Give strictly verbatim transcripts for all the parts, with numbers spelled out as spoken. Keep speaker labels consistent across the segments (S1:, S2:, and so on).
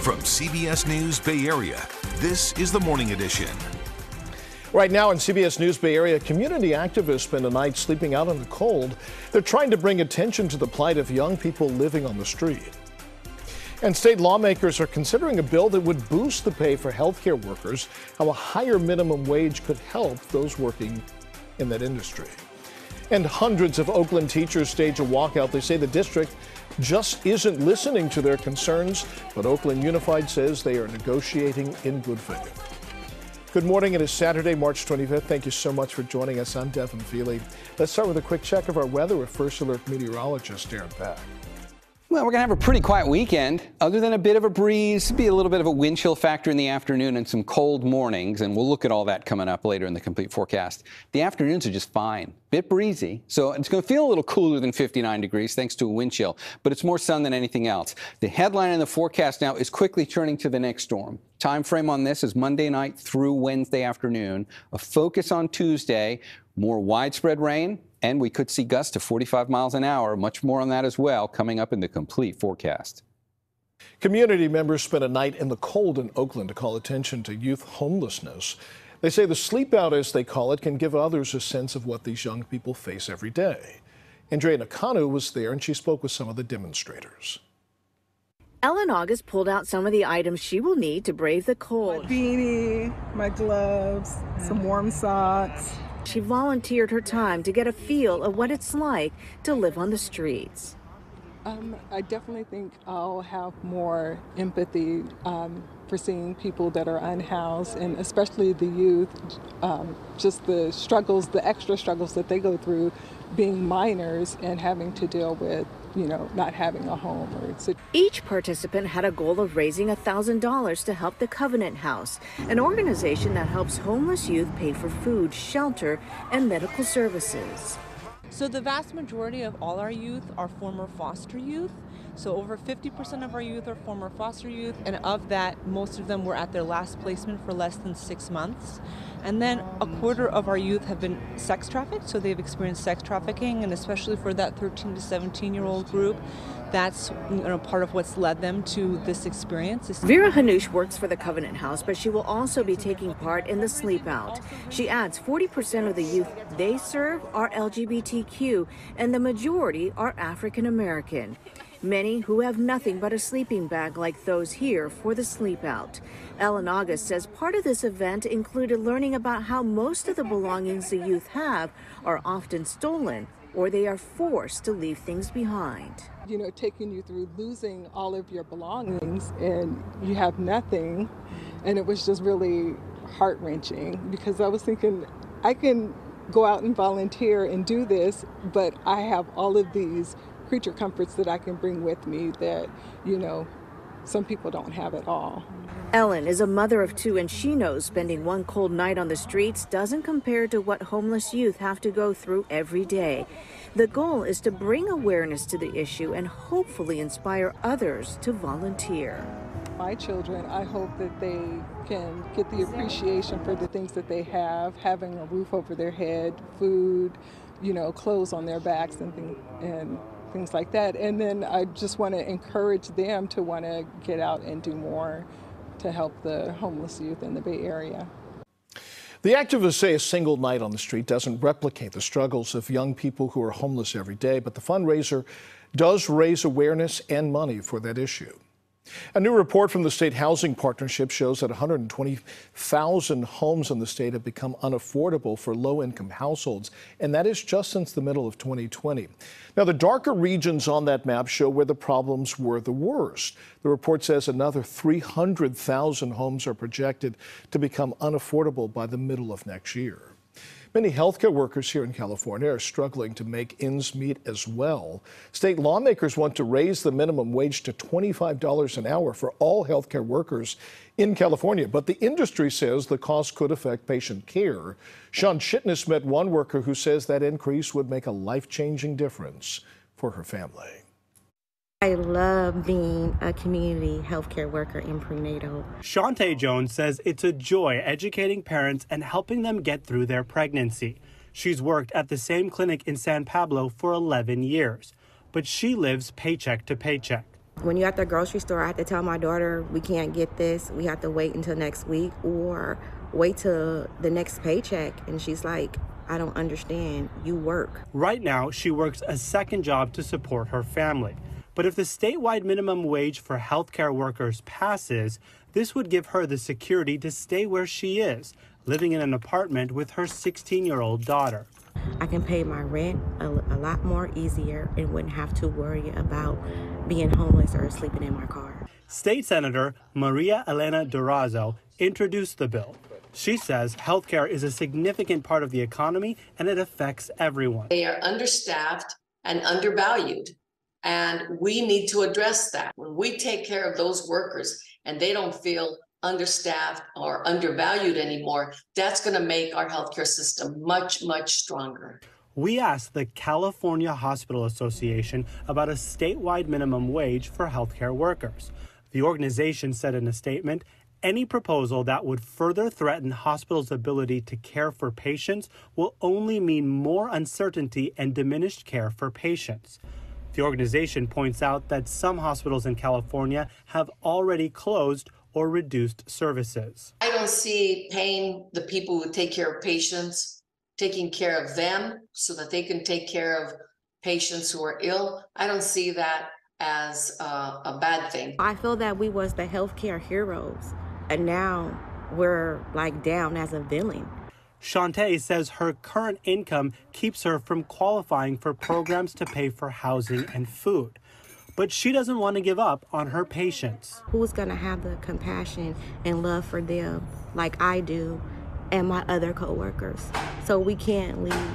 S1: From C B S News Bay Area, this is the Morning Edition.
S2: Right now in C B S News Bay Area, community activists spend a night sleeping out in the cold. They're trying to bring attention to the plight of young people living on the street. And state lawmakers are considering a bill that would boost the pay for healthcare workers, how a higher minimum wage could help those working in that industry. And hundreds of Oakland teachers stage a walkout. They say the district just isn't listening to their concerns, but Oakland Unified says they are negotiating in good faith. Good morning. It is Saturday, March twenty-fifth. Thank you so much for joining us. I'm Devin Feely. Let's start with a quick check of our weather with First Alert meteorologist Darren Pack.
S3: Well, we're going to have a pretty quiet weekend, other than a bit of a breeze, be a little bit of a wind chill factor in the afternoon and some cold mornings, and we'll look at all that coming up later in the complete forecast. The afternoons are just fine, bit breezy, so it's going to feel a little cooler than fifty-nine degrees thanks to a wind chill, but it's more sun than anything else. The headline in the forecast now is quickly turning to the next storm. Time frame on this is Monday night through Wednesday afternoon, a focus on Tuesday, more widespread rain, and we could see gusts to forty-five miles an hour. Much more on that as well coming up in the complete forecast.
S2: Community members spent a night in the cold in Oakland to call attention to youth homelessness. They say the sleep out, as they call it, can give others a sense of what these young people face every day. Andrea Nakanu was there, and she spoke with some of the demonstrators.
S4: Ellen August pulled out some of the items she will need to brave the cold.
S5: My beanie, my gloves, some warm socks.
S4: She volunteered her time to get a feel of what it's like to live on the streets.
S5: Um, I definitely think I'll have more empathy um, for seeing people that are unhoused, and especially the youth, um, just the struggles, the extra struggles that they go through being minors and having to deal with, you know, not having a home. Or it's a
S4: Each participant had a goal of raising one thousand dollars to help the Covenant House, an organization that helps homeless youth pay for food, shelter, and medical services.
S6: So the vast majority of all our youth are former foster youth. So over fifty percent of our youth are former foster youth, and of that, most of them were at their last placement for less than six months. And then a quarter of our youth have been sex trafficked, so they've experienced sex trafficking, and especially for that thirteen to seventeen year old group, that's, you know, part of what's led them to this experience.
S4: Vera Hanush works for the Covenant House, but she will also be taking part in the sleep out. She adds forty percent of the youth they serve are L G B T Q, and the majority are African American. Many who have nothing but a sleeping bag like those here for the sleep out. Ellen August says part of this event included learning about how most of the belongings the youth have are often stolen, or they are forced to leave things behind.
S5: You know, taking you through losing all of your belongings and you have nothing. And it was just really heart-wrenching because I was thinking, I can go out and volunteer and do this, but I have all of these creature comforts that I can bring with me that, you know, some people don't have at all.
S4: Ellen is a mother of two, and she knows spending one cold night on the streets doesn't compare to what homeless youth have to go through every day. The goal is to bring awareness to the issue and hopefully inspire others to volunteer.
S5: My children, I hope that they can get the appreciation for the things that they have, having a roof over their head, food, you know, clothes on their backs and things, and things like that. And then I just want to encourage them to want to get out and do more to help the homeless youth in the Bay Area.
S2: The activists say a single night on the street doesn't replicate the struggles of young people who are homeless every day, but the fundraiser does raise awareness and money for that issue. A new report from the State Housing Partnership shows that one hundred twenty thousand homes in the state have become unaffordable for low-income households, and that is just since the middle of twenty twenty. Now, the darker regions on that map show where the problems were the worst. The report says another three hundred thousand homes are projected to become unaffordable by the middle of next year. Many healthcare workers here in California are struggling to make ends meet as well. State lawmakers want to raise the minimum wage to twenty-five dollars an hour for all healthcare workers in California, but the industry says the cost could affect patient care. Sean Shitness met one worker who says that increase would make a life-changing difference for her family.
S7: I love being a community healthcare worker in prenatal.
S8: Shantae Jones says it's a joy educating parents and helping them get through their pregnancy. She's worked at the same clinic in San Pablo for eleven years, but she lives paycheck to paycheck.
S7: When you're at the grocery store, I have to tell my daughter, we can't get this. We have to wait until next week or wait till the next paycheck. And she's like, I don't understand. You work.
S8: Right now, she works a second job to support her family. But if the statewide minimum wage for healthcare workers passes, this would give her the security to stay where she is, living in an apartment with her sixteen-year-old daughter.
S7: I can pay my rent a, a lot more easier and wouldn't have to worry about being homeless or sleeping in my car.
S8: State Senator Maria Elena Durazo introduced the bill. She says healthcare is a significant part of the economy and it affects everyone.
S9: They are understaffed and undervalued, and we need to address that. When we take care of those workers and they don't feel understaffed or undervalued anymore, that's going to make our healthcare system much, much stronger.
S8: We asked the California Hospital Association about a statewide minimum wage for healthcare workers. The organization said in a statement, any proposal that would further threaten hospitals' ability to care for patients will only mean more uncertainty and diminished care for patients. The organization points out that some hospitals in California have already closed or reduced services.
S9: I don't see paying the people who take care of patients, taking care of them so that they can take care of patients who are ill. I don't see that as uh, a bad thing.
S7: I feel that we was the healthcare heroes, and now we're like down as a villain.
S8: Shantae says her current income keeps her from qualifying for programs to pay for housing and food. But she doesn't want to give up on her patients.
S7: Who's going to have the compassion and love for them like I do and my other coworkers? So we can't leave.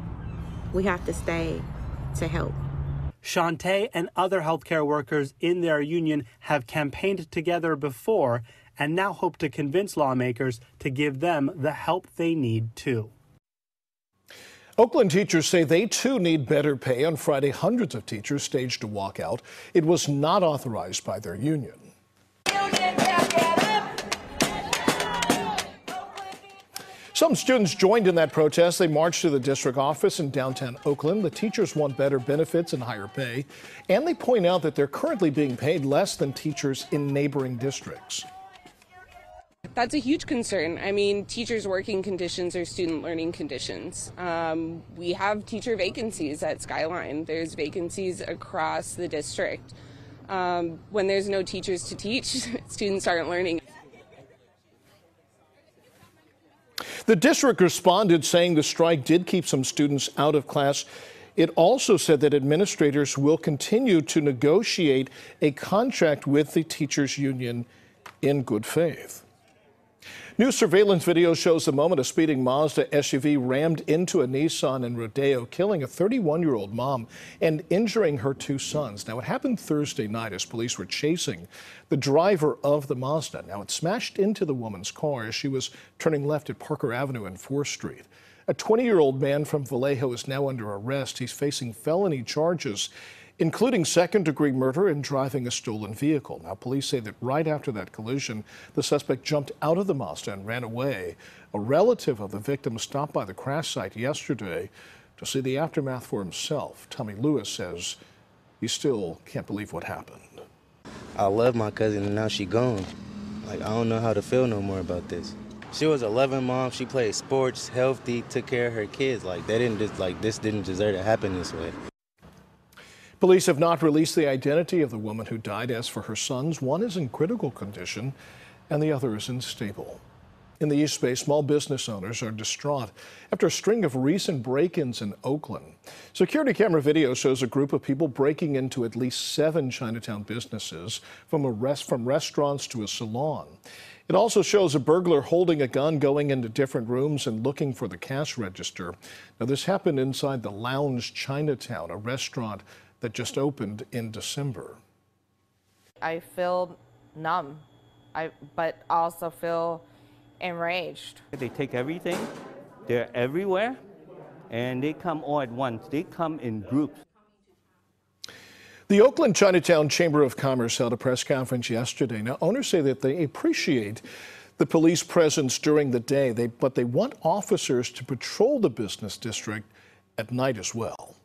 S7: We have to stay to help.
S8: Shantae and other healthcare workers in their union have campaigned together before and now hope to convince lawmakers to give them the help they need too.
S2: Oakland teachers say they too need better pay. On Friday, hundreds of teachers staged a walkout. It was not authorized by their union. Some students joined in that protest. They marched to the district office in downtown Oakland. The teachers want better benefits and higher pay, and they point out that they're currently being paid less than teachers in neighboring districts.
S10: That's a huge concern. I mean, teachers' working conditions are student learning conditions. Um, we have teacher vacancies at Skyline. There's vacancies across the district. Um, when there's no teachers to teach, students aren't learning.
S2: The district responded saying the strike did keep some students out of class. It also said that administrators will continue to negotiate a contract with the teachers union in good faith. New surveillance video shows the moment a speeding Mazda S U V rammed into a Nissan in Rodeo, killing a thirty-one-year-old mom and injuring her two sons. Now, it happened Thursday night as police were chasing the driver of the Mazda. Now, it smashed into the woman's car as she was turning left at Parker Avenue and fourth street. A twenty-year-old man from Vallejo is now under arrest. He's facing felony charges, including second-degree murder and driving a stolen vehicle. Now, police say that right after that collision, the suspect jumped out of the Mazda and ran away. A relative of the victim stopped by the crash site yesterday to see the aftermath for himself. Tommy Lewis says he still can't believe what happened.
S11: I love my cousin, and now she gone. Like, I don't know how to feel no more about this. She was eleven, mom. She played sports, healthy, took care of her kids. Like, they didn't just, like, this didn't deserve to happen this way.
S2: Police have not released the identity of the woman who died. As for her sons, one is in critical condition and the other is unstable. In the East Bay, small business owners are distraught after a string of recent break-ins in Oakland. Security camera video shows a group of people breaking into at least seven Chinatown businesses, from a rest from restaurants to a salon. It also shows a burglar holding a gun, going into different rooms and looking for the cash register. Now, this happened inside the Lounge Chinatown, a restaurant that just opened in December.
S12: I feel numb, I, but also feel enraged.
S13: They take everything, they're everywhere, and they come all at once. They come in groups.
S2: The Oakland Chinatown Chamber of Commerce held a press conference yesterday. Now, owners say that they appreciate the police presence during the day, they, but they want officers to patrol the business district at night as well.